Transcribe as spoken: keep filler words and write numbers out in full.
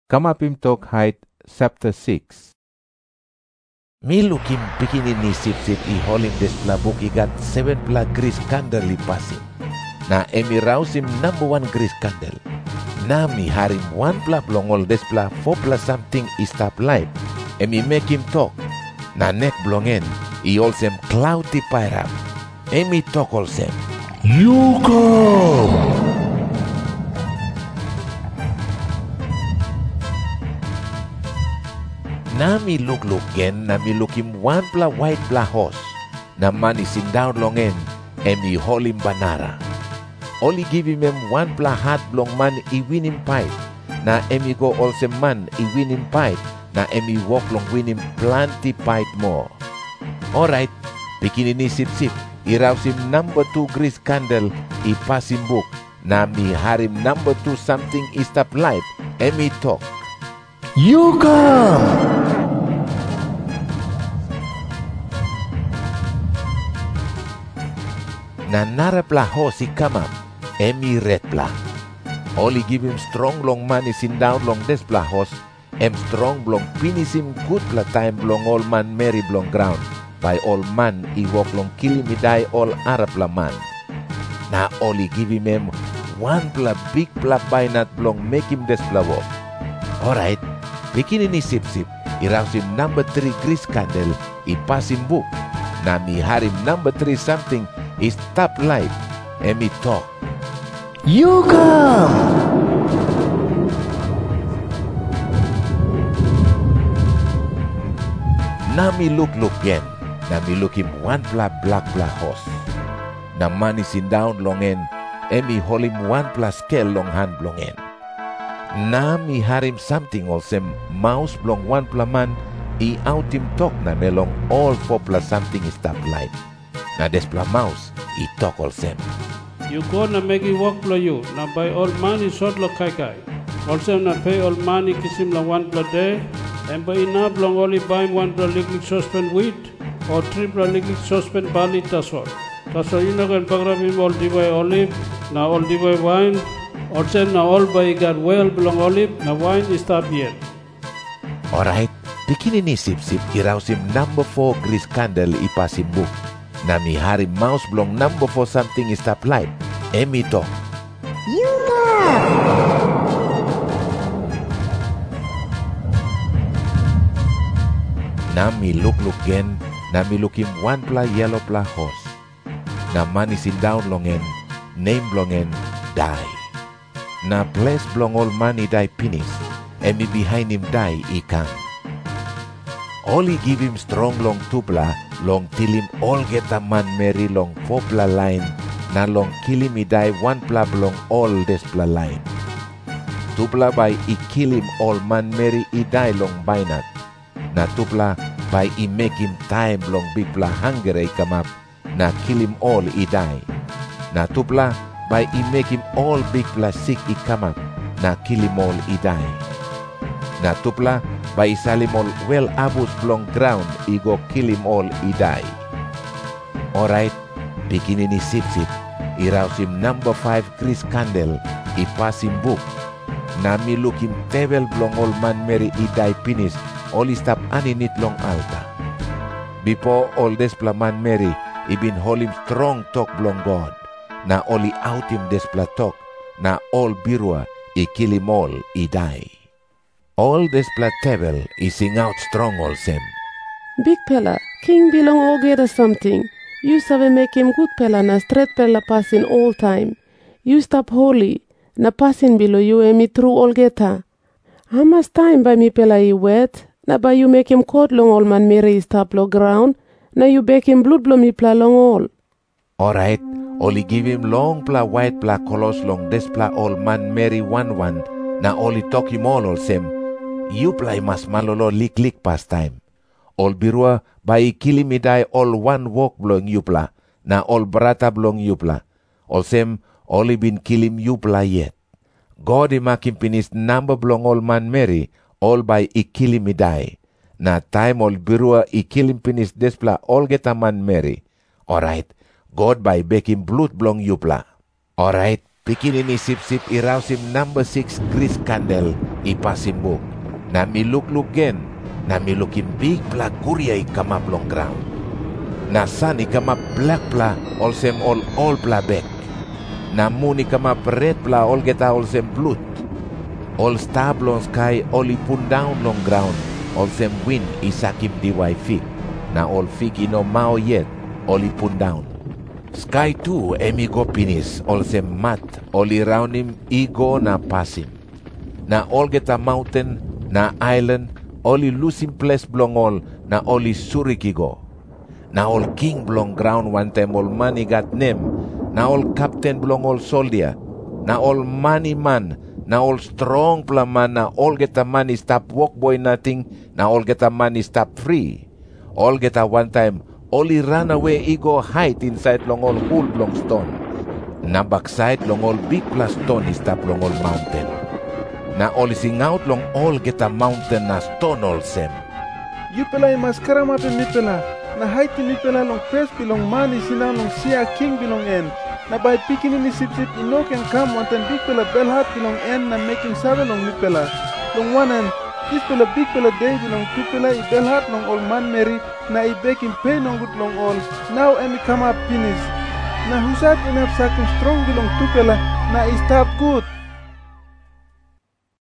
Kamapim Tok Height, chapter six. Mi lukim bikini ni sip-sip i holim des pla buk igat seven pla gris candle i pasim. Na emi rausim number one gris candle. Na mi harim one pla blongol des pla four pla something i stop light. Emi make him talk. Na nek blongen i olsem cloudy pairap. Emi talk olsem. You come! Na mi look look gen, na mi look him one pla white pla horse. Na man is in down longen, emi hol him banara. Only give him em one pla hat blong man I win him pipe. Na emi go also man I win him pipe. Na emi walk long win him plenty pipe more. Alright, bikini ni sip sip. I raus him number two gris candle I pass him book. Na mi harim number two something I stop life. Emi talk. You come! Na nara pla horse I come up, emi red pla. Only give him strong long man is in down long des pla horse. Em strong blong finish him good pla time blong all man Mary blong ground. By all man I walk long kill him I die all Arab pla man. Na only give him em one pla big pla binat blong make him des pla walk. Alright, bikini ni sip sip. I raus him number three gris candle. I pass him book. Na mi harim number three something. I stop light. Emi talk. You come! Na mi look look again. Na mi look him one pla black pla horse. Na man is in down longen. Emi hold him one pla scale long hand blongen. Na mi harim something olsem mouse blong one pla man. I out him talk na melong all four pla something is stop light. Na des pla mouse, I talk olsem. You go na make it work for you. Na buy all money short lo kai kai. Also na pay all money kisim la one pla day. And buy enough long only buy one pla liquid saucepan wheat or three pla liquid saucepan barley tasol. Tasol you know can pagrab him all divide olive. Na all divide wine. Also na all buy got well belong olive. Na wine is stop yet. Alright, bikini ni sip sip. I raus him number four gris candle I pass him book. Na mi harim mouse blong number for something is stop light. Emi talk. You come! Na mi look look again. Na mi look him one pla yellow pla horse. Na man is in down longen. Name blongen die. Na place blong all money die finish. Emi behind him die I come. Only give him strong long tupla. Long till him all get a man Mary long four pla line. Na long kill him I die one pla blong all des pla line. Tupla by I kill him all man Mary I die long binat. Na tupla by I make him time long big pla hunger I come up. Na kill him all I die. Na tupla by I make him all big pla sick I come up. Na kill him all I die. Na tupla by I sal him all well abus blong ground I go kill him all I die. Alright, bikini ni sip sip. I raus him number five gris candle. I pass him book. Na mi look him table blong all man Mary I die finish. Only stop ani nit long altar. Before all des pla man Mary I been hold him strong talk blong God. Na only out him des pla talk. Na all birua I kill him all I die. All this pla table is sing out strong olsem. Big pella, king belong all get or something. You sabe make him good pella na straight pella passing all time. You stop holy, na passing below you emi through all geta. How much time by me pella I wet? Na by you make him court long all man Mary stop low ground. Na you bake him blood blow me pla long all. Alright, only give him long pla white pla colors long des pla all man Mary one one. Na only talk him all olsem. You play mas malolo lik lik past time. All birua by killing me die all one walk blong yupla. Na all brata blong yupla. All sem only been killing yupla yet. God I make him finish number blong all man Mary. All by I killing me die. Na time all birua I killing finish despla all get a man Mary. Alright, God by baking blood blong yupla. Alright, Pikinini sip-sip irausim number six grease candle ipasim buk. Na miluk-luk gen, na milukim big pla kuria ikama blong ground. Na san ikama black pla olsem all all pla back. Na moon ikama red pla all geta olsem blut. All star blong sky all ipun down long ground. Olsem wind isakim diwai fig. Na all fig ino mao yet all ipun down. Sky too emigo pinis olsem mat all around him igo na pasim. Na all geta mountain na island all lusim place blong all na all surikigo. Na all king blong ground one time all money got name. Na all captain blong all soldier. Na all money man. Na all strong plaman na all get a money stop walk boy nothing. Na all get a money stop free. All get a one time only run away ego hide inside long all hole long stone. Na backside long all big plus stone is stop long all mountain. Na all sing out long all get a mountain na stone all sem. You pela i maskara mape mi pela. Na hide mi pela long press belong money sina long sia king belong en. Na by picking in the sip sip ino can come one time big pela bell heart belong en na making seven long mi pela. Long one end. This pela big pela day belong two pela I bell heart long old man Mary na I baking pay long good long all. Now emi come up finish. Na husat enough sakin strong belong two pela na I start good.